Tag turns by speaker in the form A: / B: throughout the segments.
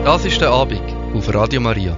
A: Das ist der Abend auf Radio Maria.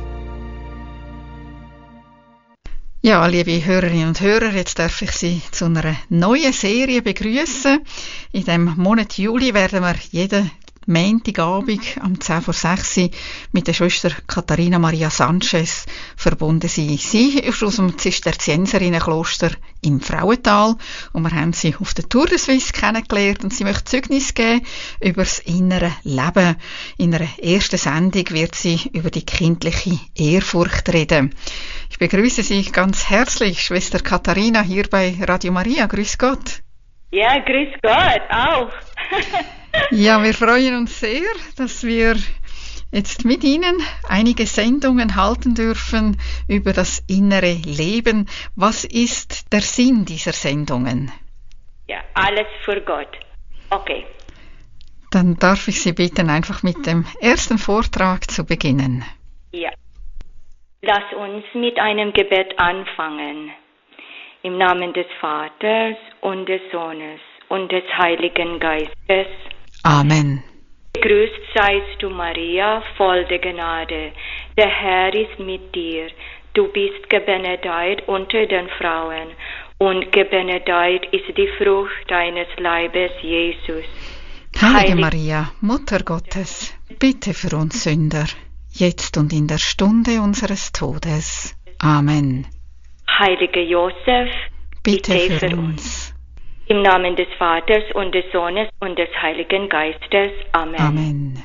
B: Ja, liebe Hörerinnen und Hörer, jetzt darf ich Sie zu einer neuen Serie begrüßen. In dem Monat Juli werden wir jeden Montagabend um 5:10 mit der Schwester Katharina Maria Sanchez verbunden sein. Sie ist aus dem Zisterzienserinnenkloster im Frauental und wir haben sie auf der Tour de Suisse kennengelernt und sie möchte Zeugnis geben über das innere Leben. In einer ersten Sendung wird sie über die kindliche Ehrfurcht reden. Ich begrüße Sie ganz herzlich, Schwester Katharina, hier bei Radio Maria. Grüß Gott.
C: Ja, grüß Gott, auch.
B: Ja, wir freuen uns sehr, dass wir jetzt mit Ihnen einige Sendungen halten dürfen über das innere Leben. Was ist der Sinn dieser Sendungen?
C: Ja, alles für Gott. Okay.
B: Dann darf ich Sie bitten, einfach mit dem ersten Vortrag zu beginnen.
C: Ja. Lass uns mit einem Gebet anfangen. Im Namen des Vaters und des Sohnes und des Heiligen Geistes.
B: Amen.
C: Gegrüßt seist du, Maria, voll der Gnade. Der Herr ist mit dir. Du bist gebenedeit unter den Frauen, und gebenedeit ist die Frucht deines Leibes, Jesus.
B: Heilige Maria, Mutter Gottes, bitte für uns Sünder, jetzt und in der Stunde unseres Todes. Amen.
C: Heiliger Josef,
B: bitte für uns.
C: Im Namen des Vaters und des Sohnes und des Heiligen Geistes. Amen.
B: Amen.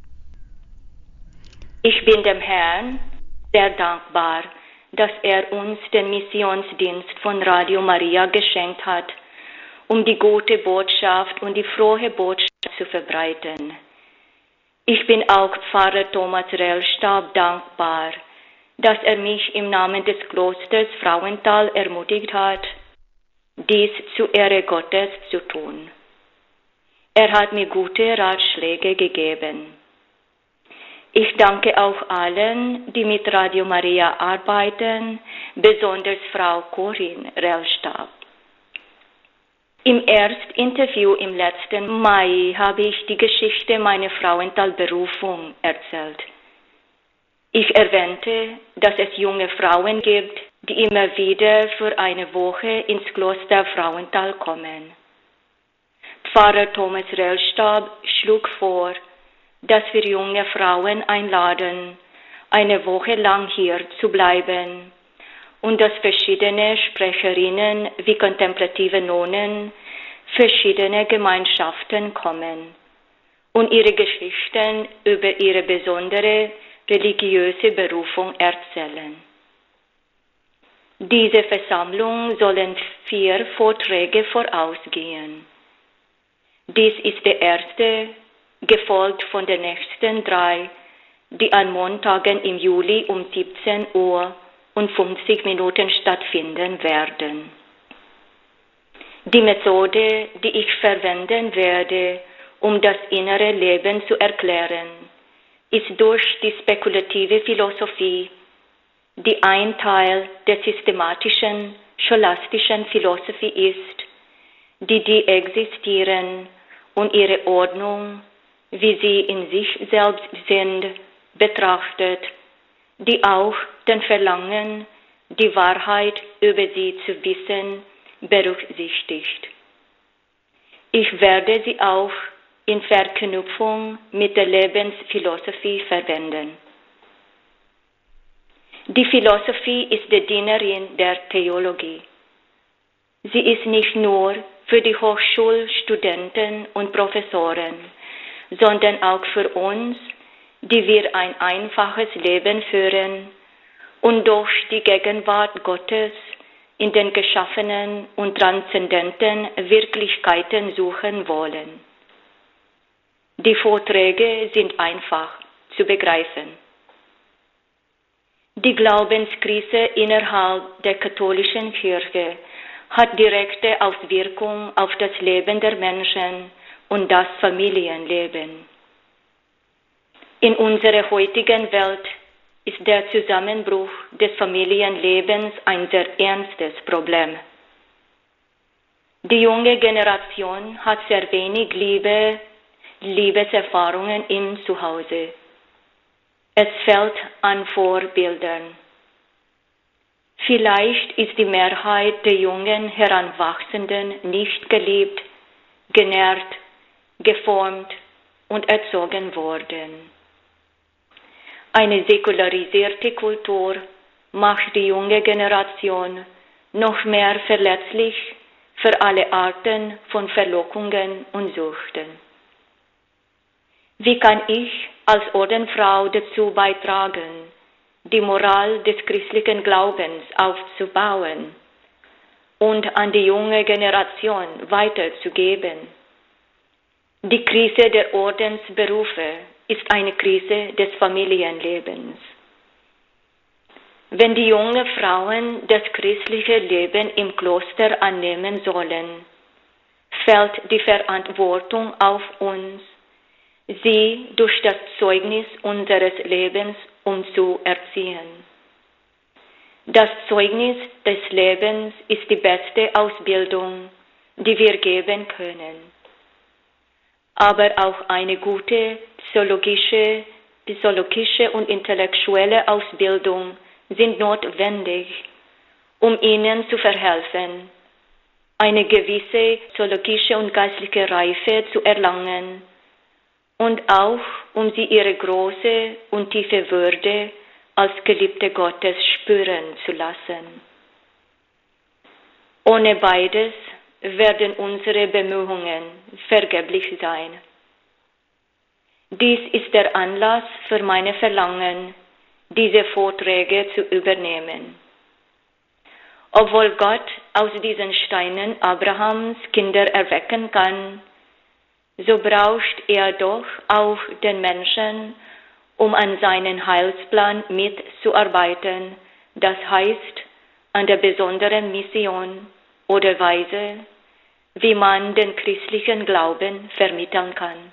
C: Ich bin dem Herrn sehr dankbar, dass er uns den Missionsdienst von Radio Maria geschenkt hat, um die gute Botschaft und die frohe Botschaft zu verbreiten. Ich bin auch Pfarrer Thomas Rellstab dankbar, dass er mich im Namen des Klosters Frauental ermutigt hat, dies zu Ehre Gottes zu tun. Er hat mir gute Ratschläge gegeben. Ich danke auch allen, die mit Radio Maria arbeiten, besonders Frau Corinne Rellstab. Im Erstinterview im letzten Mai habe ich die Geschichte meiner Frauental-Berufung erzählt. Ich erwähnte, dass es junge Frauen gibt, die immer wieder für eine Woche ins Kloster Frauental kommen. Pfarrer Thomas Rellstab schlug vor, dass wir junge Frauen einladen, eine Woche lang hier zu bleiben und dass verschiedene Sprecherinnen wie kontemplative Nonnen, verschiedene Gemeinschaften kommen und ihre Geschichten über ihre besondere religiöse Berufung erzählen. Diese Versammlung sollen 4 Vorträge vorausgehen. Dies ist der erste, gefolgt von den nächsten 3, die an Montagen im Juli um 17 Uhr und 50 Minuten stattfinden werden. Die Methode, die ich verwenden werde, um das innere Leben zu erklären, ist durch die spekulative Philosophie, die ein Teil der systematischen, scholastischen Philosophie ist, die existieren und ihre Ordnung, wie sie in sich selbst sind, betrachtet, die auch den Verlangen, die Wahrheit über sie zu wissen, berücksichtigt. Ich werde sie auch in Verknüpfung mit der Lebensphilosophie verwenden. Die Philosophie ist die Dienerin der Theologie. Sie ist nicht nur für die Hochschulstudenten und Professoren, sondern auch für uns, die wir ein einfaches Leben führen und durch die Gegenwart Gottes in den geschaffenen und transzendenten Wirklichkeiten suchen wollen. Die Vorträge sind einfach zu begreifen. Die Glaubenskrise innerhalb der katholischen Kirche hat direkte Auswirkungen auf das Leben der Menschen und das Familienleben. In unserer heutigen Welt ist der Zusammenbruch des Familienlebens ein sehr ernstes Problem. Die junge Generation hat sehr wenig Liebeserfahrungen im Zuhause. Es fehlt an Vorbildern. Vielleicht ist die Mehrheit der jungen Heranwachsenden nicht geliebt, genährt, geformt und erzogen worden. Eine säkularisierte Kultur macht die junge Generation noch mehr verletzlich für alle Arten von Verlockungen und Süchten. Wie kann ich als Ordenfrau dazu beitragen, die Moral des christlichen Glaubens aufzubauen und an die junge Generation weiterzugeben? Die Krise der Ordensberufe ist eine Krise des Familienlebens. Wenn die jungen Frauen das christliche Leben im Kloster annehmen sollen, fällt die Verantwortung auf uns, sie durch das Zeugnis unseres Lebens umzuerziehen. Das Zeugnis des Lebens ist die beste Ausbildung, die wir geben können. Aber auch eine gute psychologische und intellektuelle Ausbildung sind notwendig, um ihnen zu verhelfen, eine gewisse psychologische und geistliche Reife zu erlangen und auch um sie ihre große und tiefe Würde als Geliebte Gottes spüren zu lassen. Ohne beides werden unsere Bemühungen vergeblich sein. Dies ist der Anlass für meine Verlangen, diese Vorträge zu übernehmen. Obwohl Gott aus diesen Steinen Abrahams Kinder erwecken kann, so braucht er doch auch den Menschen, um an seinen Heilsplan mitzuarbeiten, das heißt an der besonderen Mission oder Weise, wie man den christlichen Glauben vermitteln kann.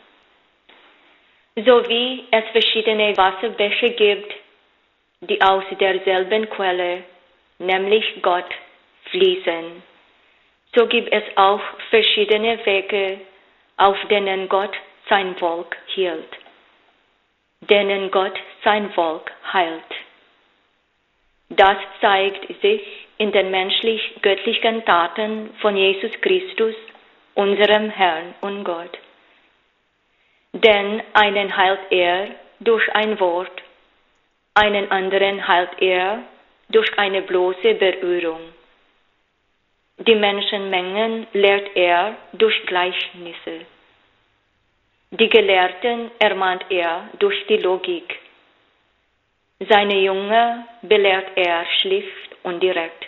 C: So wie es verschiedene Wasserbäche gibt, die aus derselben Quelle, nämlich Gott, fließen, so gibt es auch verschiedene Wege, auf denen Gott sein Volk hielt, denen Gott sein Volk heilt. Das zeigt sich in den menschlich-göttlichen Taten von Jesus Christus, unserem Herrn und Gott. Denn einen heilt er durch ein Wort, einen anderen heilt er durch eine bloße Berührung. Die Menschenmengen lehrt er durch Gleichnisse. Die Gelehrten ermahnt er durch die Logik. Seine Jünger belehrt er schlicht und direkt.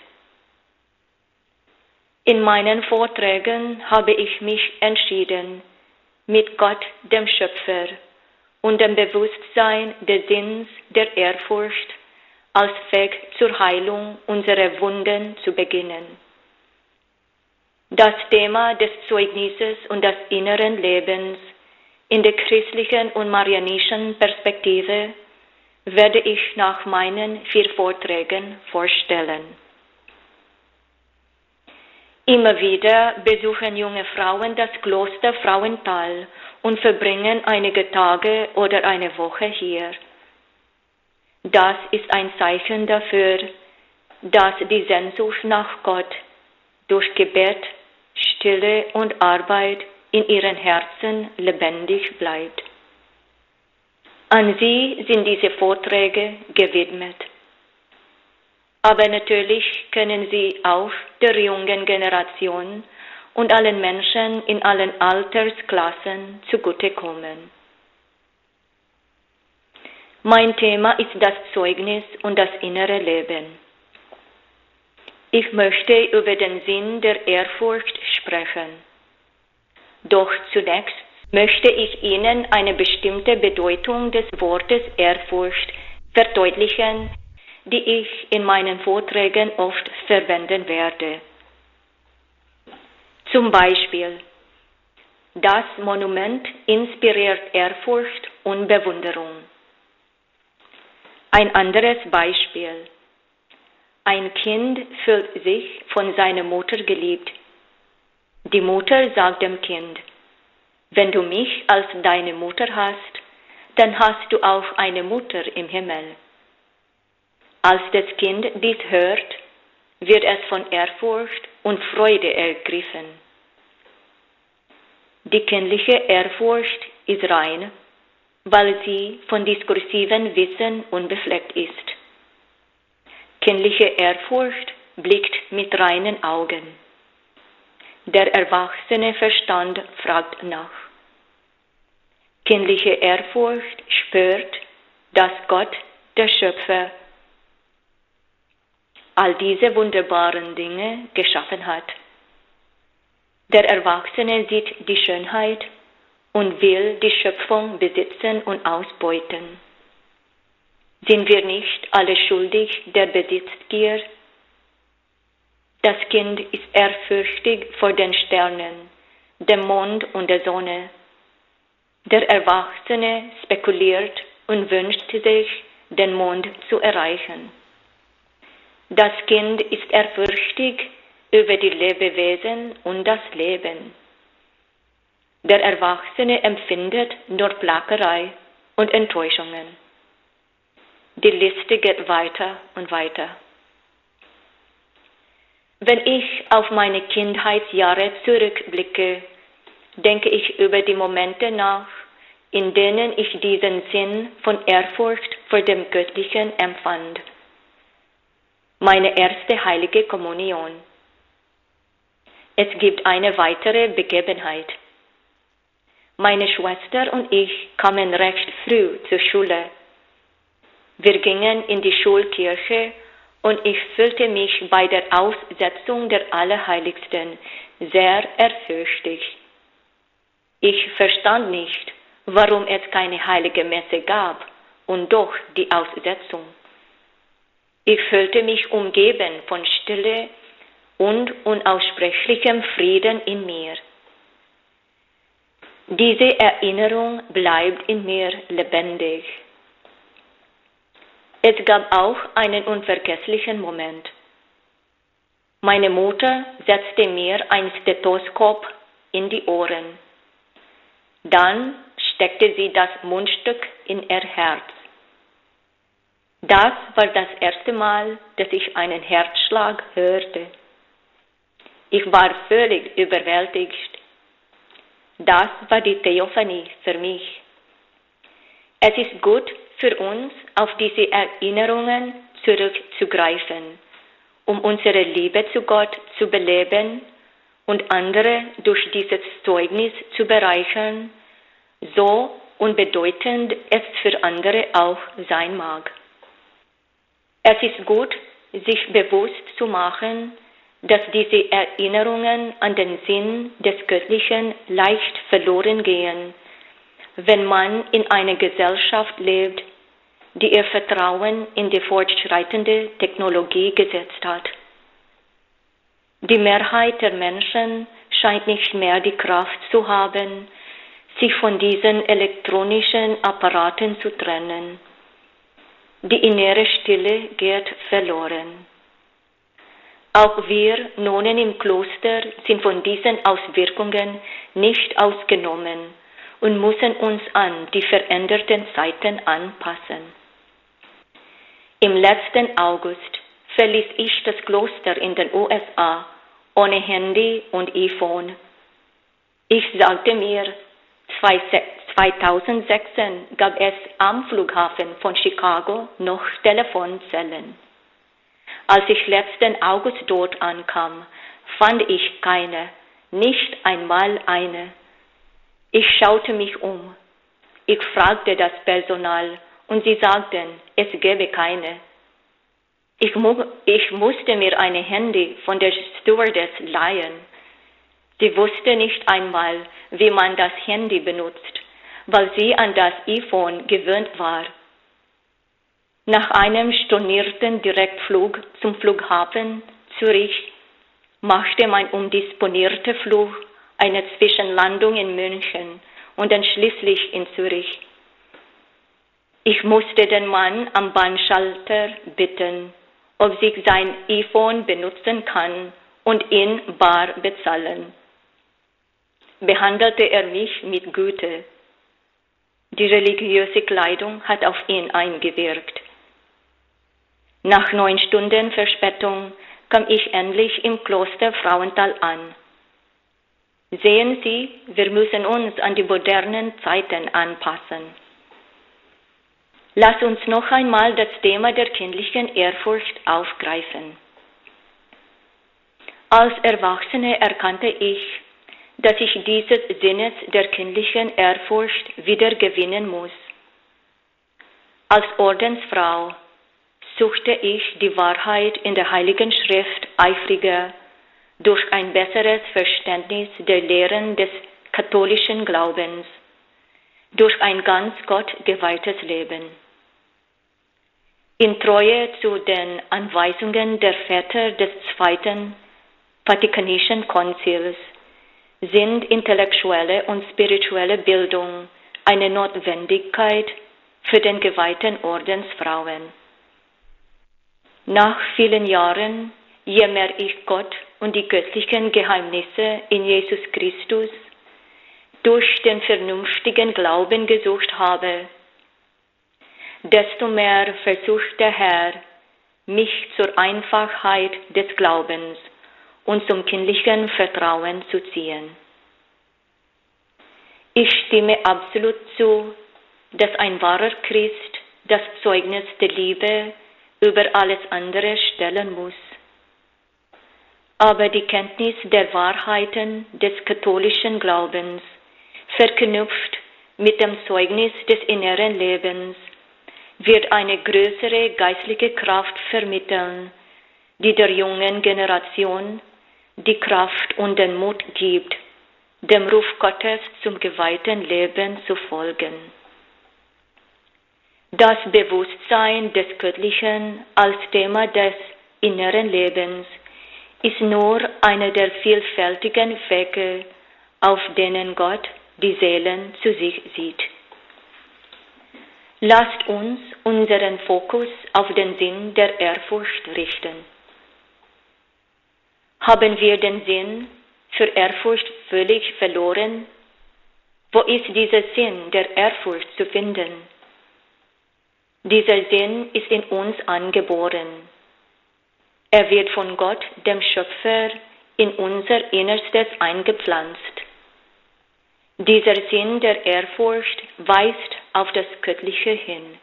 C: In meinen Vorträgen habe ich mich entschieden, mit Gott, dem Schöpfer, und dem Bewusstsein des Sinns der Ehrfurcht als Weg zur Heilung unserer Wunden zu beginnen. Das Thema des Zeugnisses und des inneren Lebens in der christlichen und marianischen Perspektive werde ich nach meinen 4 Vorträgen vorstellen. Immer wieder besuchen junge Frauen das Kloster Frauenthal und verbringen einige Tage oder eine Woche hier. Das ist ein Zeichen dafür, dass die Sehnsucht nach Gott durch Gebet, Stille und Arbeit in ihren Herzen lebendig bleibt. An sie sind diese Vorträge gewidmet. Aber natürlich können sie auch der jungen Generation und allen Menschen in allen Altersklassen zugutekommen. Mein Thema ist das Zeugnis und das innere Leben. Ich möchte über den Sinn der Ehrfurcht sprechen. Doch zunächst möchte ich Ihnen eine bestimmte Bedeutung des Wortes Ehrfurcht verdeutlichen, die ich in meinen Vorträgen oft verwenden werde. Zum Beispiel: Das Monument inspiriert Ehrfurcht und Bewunderung. Ein anderes Beispiel: Ein Kind fühlt sich von seiner Mutter geliebt. Die Mutter sagt dem Kind: Wenn du mich als deine Mutter hast, dann hast du auch eine Mutter im Himmel. Als das Kind dies hört, wird es von Ehrfurcht und Freude ergriffen. Die kindliche Ehrfurcht ist rein, weil sie von diskursivem Wissen unbefleckt ist. Kindliche Ehrfurcht blickt mit reinen Augen. Der erwachsene Verstand fragt nach. Kindliche Ehrfurcht spürt, dass Gott, der Schöpfer, all diese wunderbaren Dinge geschaffen hat. Der Erwachsene sieht die Schönheit und will die Schöpfung besitzen und ausbeuten. Sind wir nicht alle schuldig der Besitzgier? Das Kind ist ehrfürchtig vor den Sternen, dem Mond und der Sonne. Der Erwachsene spekuliert und wünscht sich, den Mond zu erreichen. Das Kind ist ehrfürchtig über die Lebewesen und das Leben. Der Erwachsene empfindet nur Plackerei und Enttäuschungen. Die Liste geht weiter und weiter. Wenn ich auf meine Kindheitsjahre zurückblicke, denke ich über die Momente nach, in denen ich diesen Sinn von Ehrfurcht vor dem Göttlichen empfand. Meine erste heilige Kommunion. Es gibt eine weitere Begebenheit. Meine Schwester und ich kamen recht früh zur Schule. Wir gingen in die Schulkirche und ich fühlte mich bei der Aussetzung der Allerheiligsten sehr ehrfürchtig. Ich verstand nicht, warum es keine heilige Messe gab und doch die Aussetzung. Ich fühlte mich umgeben von Stille und unaussprechlichem Frieden in mir. Diese Erinnerung bleibt in mir lebendig. Es gab auch einen unvergesslichen Moment. Meine Mutter setzte mir ein Stethoskop in die Ohren. Dann steckte sie das Mundstück in ihr Herz. Das war das erste Mal, dass ich einen Herzschlag hörte. Ich war völlig überwältigt. Das war die Theophanie für mich. Es ist gut für uns, auf diese Erinnerungen zurückzugreifen, um unsere Liebe zu Gott zu beleben und andere durch dieses Zeugnis zu bereichern, so unbedeutend es für andere auch sein mag. Es ist gut, sich bewusst zu machen, dass diese Erinnerungen an den Sinn des Göttlichen leicht verloren gehen, wenn man in einer Gesellschaft lebt, die ihr Vertrauen in die fortschreitende Technologie gesetzt hat. Die Mehrheit der Menschen scheint nicht mehr die Kraft zu haben, sich von diesen elektronischen Apparaten zu trennen. Die innere Stille geht verloren. Auch wir Nonnen im Kloster sind von diesen Auswirkungen nicht ausgenommen und müssen uns an die veränderten Zeiten anpassen. Im letzten August verließ ich das Kloster in den USA ohne Handy und iPhone. Ich sagte mir, 2016 gab es am Flughafen von Chicago noch Telefonzellen. Als ich letzten August dort ankam, fand ich keine, nicht einmal eine. Ich schaute mich um. Ich fragte das Personal und sie sagten, es gäbe keine. Ich musste mir ein Handy von der Stewardess leihen. Sie wusste nicht einmal, wie man das Handy benutzt, weil sie an das iPhone gewöhnt war. Nach einem stornierten Direktflug zum Flughafen Zürich machte mein umdisponierter Flug eine Zwischenlandung in München und dann schließlich in Zürich. Ich musste den Mann am Bahnschalter bitten, ob ich sein iPhone benutzen kann und ihn bar bezahlen. Behandelte er mich mit Güte. Die religiöse Kleidung hat auf ihn eingewirkt. Nach 9 Stunden Verspätung kam ich endlich im Kloster Frauenthal an. Sehen Sie, wir müssen uns an die modernen Zeiten anpassen. Lass uns noch einmal das Thema der kindlichen Ehrfurcht aufgreifen. Als Erwachsene erkannte ich, dass ich dieses Sinnes der kindlichen Ehrfurcht wieder gewinnen muss. Als Ordensfrau suchte ich die Wahrheit in der Heiligen Schrift eifriger durch ein besseres Verständnis der Lehren des katholischen Glaubens, durch ein ganz Gott geweihtes Leben. In Treue zu den Anweisungen der Väter des Zweiten Vatikanischen Konzils sind intellektuelle und spirituelle Bildung eine Notwendigkeit für den geweihten Ordensfrauen. Nach vielen Jahren, je mehr ich Gott und die göttlichen Geheimnisse in Jesus Christus durch den vernünftigen Glauben gesucht habe, desto mehr versucht der Herr, mich zur Einfachheit des Glaubens und zum kindlichen Vertrauen zu ziehen. Ich stimme absolut zu, dass ein wahrer Christ das Zeugnis der Liebe über alles andere stellen muss. Aber die Kenntnis der Wahrheiten des katholischen Glaubens, verknüpft mit dem Zeugnis des inneren Lebens, wird eine größere geistliche Kraft vermitteln, die der jungen Generation die Kraft und den Mut gibt, dem Ruf Gottes zum geweihten Leben zu folgen. Das Bewusstsein des Göttlichen als Thema des inneren Lebens ist nur einer der vielfältigen Wege, auf denen Gott die Seelen zu sich sieht. Lasst uns unseren Fokus auf den Sinn der Ehrfurcht richten. Haben wir den Sinn für Ehrfurcht völlig verloren? Wo ist dieser Sinn der Ehrfurcht zu finden? Dieser Sinn ist in uns angeboren. Er wird von Gott, dem Schöpfer, in unser Innerstes eingepflanzt. Dieser Sinn der Ehrfurcht weist auf das Göttliche hin.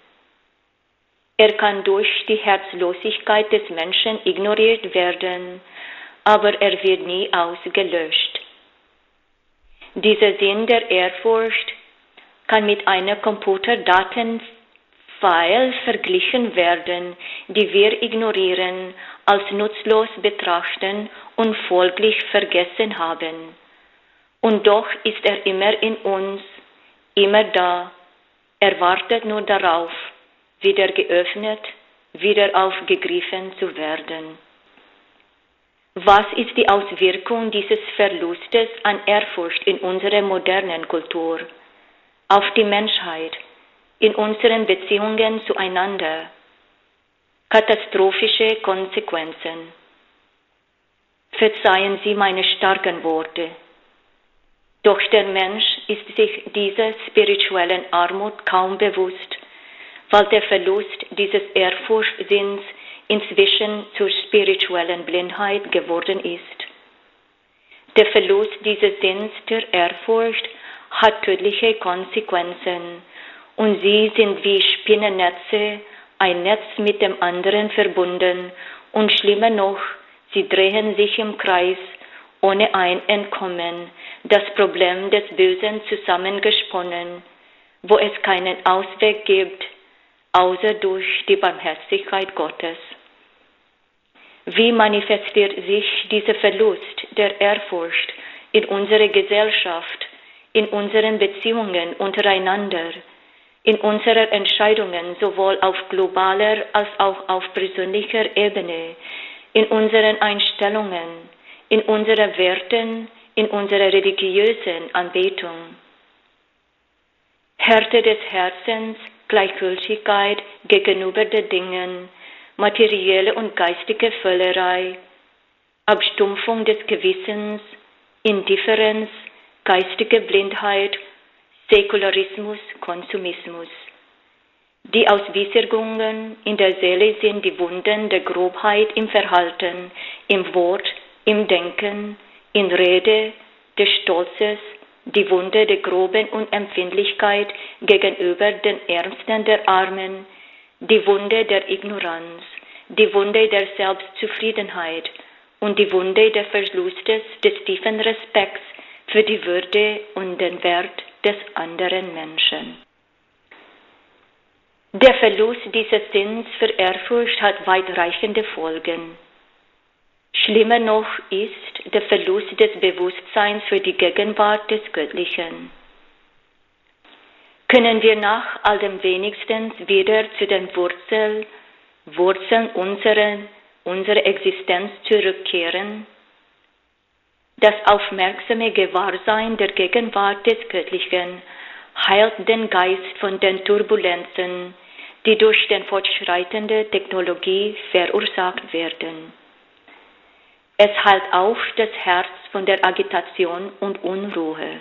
C: Er kann durch die Herzlosigkeit des Menschen ignoriert werden, aber er wird nie ausgelöscht. Dieser Sinn der Ehrfurcht kann mit einer Computerdatenfile verglichen werden, die wir ignorieren, als nutzlos betrachten und folglich vergessen haben. Und doch ist er immer in uns, immer da. Er wartet nur darauf, wieder geöffnet, wieder aufgegriffen zu werden. Was ist die Auswirkung dieses Verlustes an Ehrfurcht in unserer modernen Kultur, auf die Menschheit, in unseren Beziehungen zueinander? Katastrophische Konsequenzen. Verzeihen Sie meine starken Worte. Doch der Mensch ist sich dieser spirituellen Armut kaum bewusst, weil der Verlust dieses Ehrfurchtsinns inzwischen zur spirituellen Blindheit geworden ist. Der Verlust dieses Sinns der Ehrfurcht hat tödliche Konsequenzen und sie sind wie Spinnennetze, ein Netz mit dem anderen verbunden und schlimmer noch, sie drehen sich im Kreis, ohne ein Entkommen, das Problem des Bösen zusammengesponnen, wo es keinen Ausweg gibt, außer durch die Barmherzigkeit Gottes. Wie manifestiert sich dieser Verlust der Ehrfurcht in unserer Gesellschaft, in unseren Beziehungen untereinander, in unseren Entscheidungen sowohl auf globaler als auch auf persönlicher Ebene, in unseren Einstellungen, in unseren Werten, in unserer religiösen Anbetung? Härte des Herzens, Gleichgültigkeit gegenüber den Dingen, materielle und geistige Völlerei, Abstumpfung des Gewissens, Indifferenz, geistige Blindheit Säkularismus, Konsumismus. Die Auswirkungen in der Seele sind die Wunden der Grobheit im Verhalten, im Wort, im Denken, in Rede, des Stolzes, die Wunde der groben Unempfindlichkeit gegenüber den Ärmsten der Armen, die Wunde der Ignoranz, die Wunde der Selbstzufriedenheit und die Wunde des Verlustes des tiefen Respekts für die Würde und den Wert des anderen Menschen. Der Verlust dieses Sinns für Ehrfurcht hat weitreichende Folgen. Schlimmer noch ist der Verlust des Bewusstseins für die Gegenwart des Göttlichen. Können wir nach all dem wenigstens wieder zu den Wurzeln unserer Existenz zurückkehren? Das aufmerksame Gewahrsein der Gegenwart des Göttlichen heilt den Geist von den Turbulenzen, die durch die fortschreitende Technologie verursacht werden. Es heilt auch das Herz von der Agitation und Unruhe.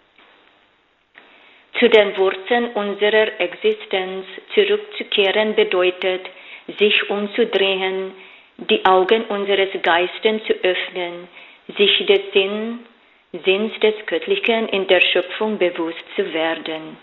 C: Zu den Wurzeln unserer Existenz zurückzukehren bedeutet, sich umzudrehen, die Augen unseres Geistes zu öffnen, sich des Sinns des Göttlichen in der Schöpfung bewusst zu werden.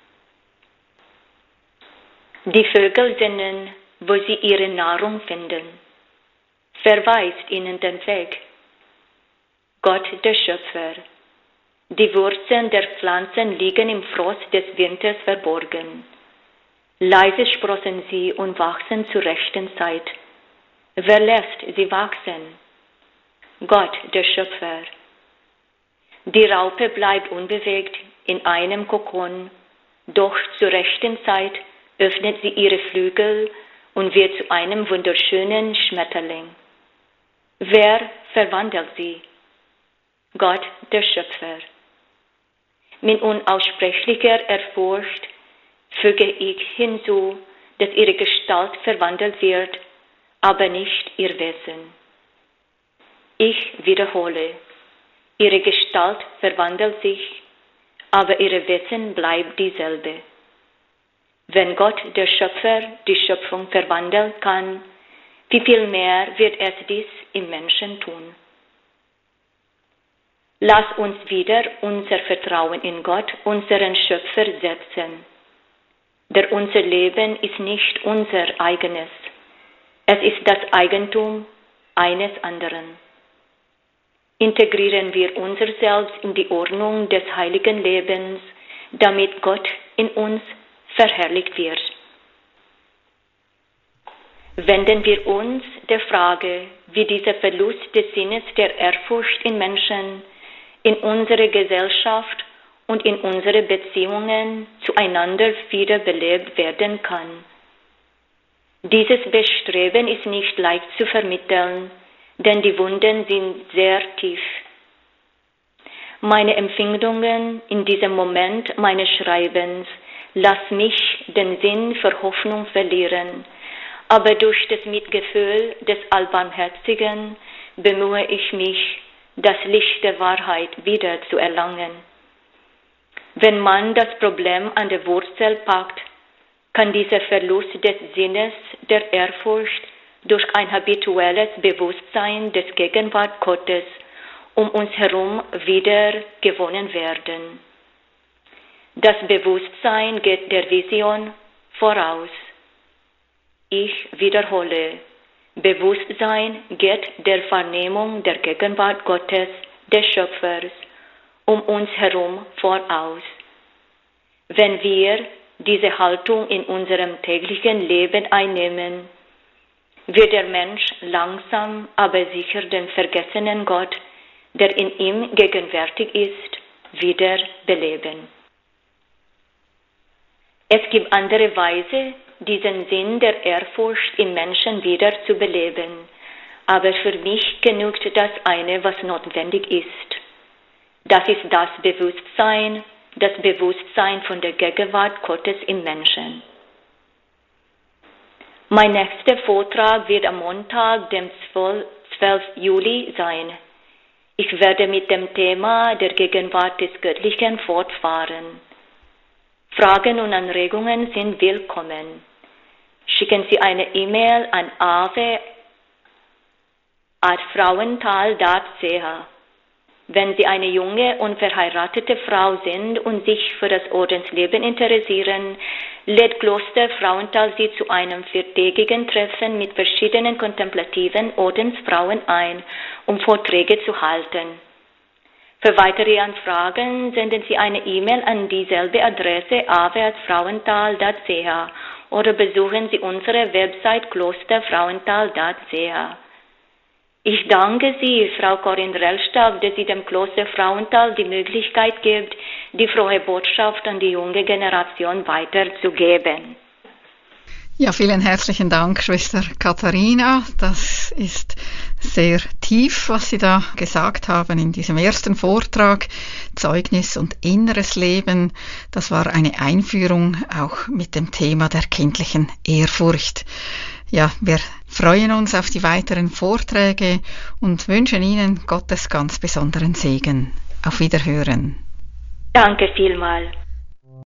C: Die Vögel sinnen, wo sie ihre Nahrung finden. Verweist ihnen den Weg. Gott, der Schöpfer. Die Wurzeln der Pflanzen liegen im Frost des Winters verborgen. Leise sprossen sie und wachsen zur rechten Zeit. Wer lässt sie wachsen? Gott, der Schöpfer. Die Raupe bleibt unbewegt in einem Kokon, doch zur rechten Zeit öffnet sie ihre Flügel und wird zu einem wunderschönen Schmetterling. Wer verwandelt sie? Gott, der Schöpfer. Mit unaussprechlicher Ehrfurcht füge ich hinzu, dass ihre Gestalt verwandelt wird, aber nicht ihr Wesen. Ich wiederhole, ihre Gestalt verwandelt sich, aber ihr Wesen bleibt dieselbe. Wenn Gott, der Schöpfer, die Schöpfung verwandeln kann, wie viel mehr wird es dies im Menschen tun? Lass uns wieder unser Vertrauen in Gott, unseren Schöpfer, setzen. Denn unser Leben ist nicht unser eigenes. Es ist das Eigentum eines anderen. Integrieren wir unser Selbst in die Ordnung des heiligen Lebens, damit Gott in uns verherrlicht wird. Wenden wir uns der Frage, wie dieser Verlust des Sinnes der Ehrfurcht in Menschen, in unserer Gesellschaft und in unsere Beziehungen zueinander wiederbelebt werden kann. Dieses Bestreben ist nicht leicht zu vermitteln, denn die Wunden sind sehr tief. Meine Empfindungen in diesem Moment meines Schreibens lassen mich den Sinn für Hoffnung verlieren, aber durch das Mitgefühl des Allbarmherzigen bemühe ich mich, das Licht der Wahrheit wieder zu erlangen. Wenn man das Problem an der Wurzel packt, kann dieser Verlust des Sinnes der Ehrfurcht durch ein habituelles Bewusstsein des Gegenwart Gottes um uns herum wieder gewonnen werden. Das Bewusstsein geht der Vision voraus. Ich wiederhole, Bewusstsein geht der Wahrnehmung der Gegenwart Gottes, des Schöpfers, um uns herum voraus. Wenn wir diese Haltung in unserem täglichen Leben einnehmen, wird der Mensch langsam, aber sicher den vergessenen Gott, der in ihm gegenwärtig ist, wieder beleben. Es gibt andere Weise, diesen Sinn der Ehrfurcht im Menschen wieder zu beleben, aber für mich genügt das eine, was notwendig ist. Das ist das Bewusstsein von der Gegenwart Gottes im Menschen. Mein nächster Vortrag wird am Montag, dem 12. Juli sein. Ich werde mit dem Thema der Gegenwart des Göttlichen fortfahren. Fragen und Anregungen sind willkommen. Schicken Sie eine E-Mail an ave@frauental.ch. Wenn Sie eine junge, unverheiratete Frau sind und sich für das Ordensleben interessieren, lädt Kloster Frauental Sie zu einem 4-tägigen Treffen mit verschiedenen kontemplativen Ordensfrauen ein, um Vorträge zu halten. Für weitere Anfragen senden Sie eine E-Mail an dieselbe Adresse ave@frauental.ch oder besuchen Sie unsere Website klosterfrauental.ch. Ich danke Sie, Frau Corinne Rellstab, dass Sie dem Kloster Frauental die Möglichkeit gibt, die frohe Botschaft an die junge Generation weiterzugeben.
B: Ja, vielen herzlichen Dank, Schwester Katharina. Das ist sehr tief, was Sie da gesagt haben in diesem ersten Vortrag. Zeugnis und inneres Leben. Das war eine Einführung auch mit dem Thema der kindlichen Ehrfurcht. Ja, wir freuen uns auf die weiteren Vorträge und wünschen Ihnen Gottes ganz besonderen Segen. Auf Wiederhören.
C: Danke vielmals.